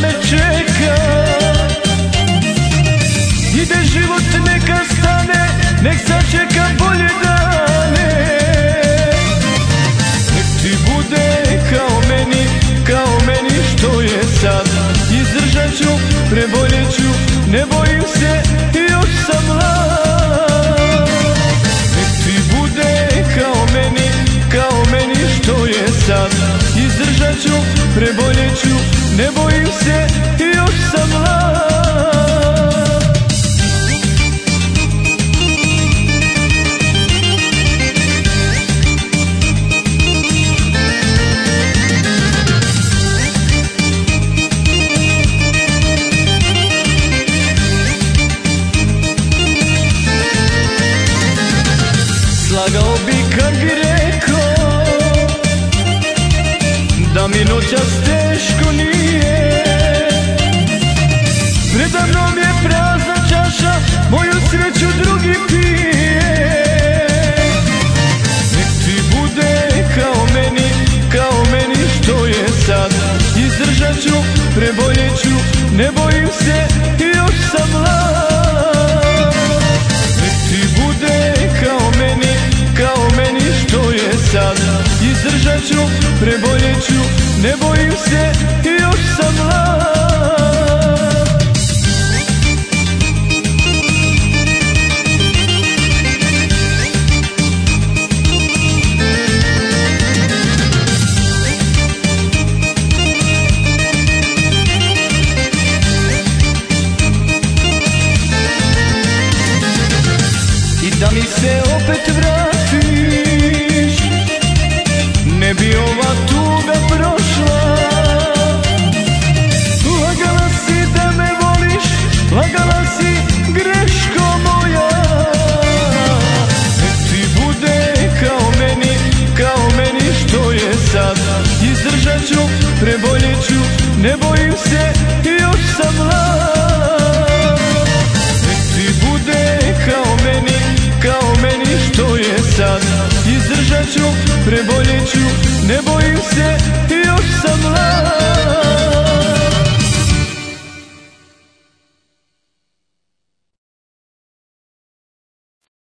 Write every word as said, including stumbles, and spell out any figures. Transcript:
me čeka. Ide život neka stane, nek sačeka bolje dane. Nek ti bude kao meni, kao meni što je sad. Izdržat ću, preboljet ću, ne bojim se, još sam mlad. Nek ti bude kao meni, kao meni što je sad. Izdržat ću, preboljet ću, ne bojim se, još sam mlad. Slagao bi kad bi rekao da mi noćas teško nije. Preda mnom je prazna čaša, moju sreću drugi pije. Nek ti bude kao meni, kao meni što je sad. Izdržat ću, preboljet ću, ne bojim se, još sam mlad. Nek ti bude kao meni, kao meni što je sad. Izdržat ću, preboljet ću, ne bojim se, još sam mlad. I da mi se opet vratiš, ne bi ova tuga prošla. Lagala si da me voliš, lagala si, greško moja. Nek ti bude kao meni, kao meni što je sad. Izdržat ću, preboljet ću, ne bojim se, još sam mlad. Nek ti bude kao meni, kao meni što je sad. Izdržat ću, preboljet ću, ne bojim se.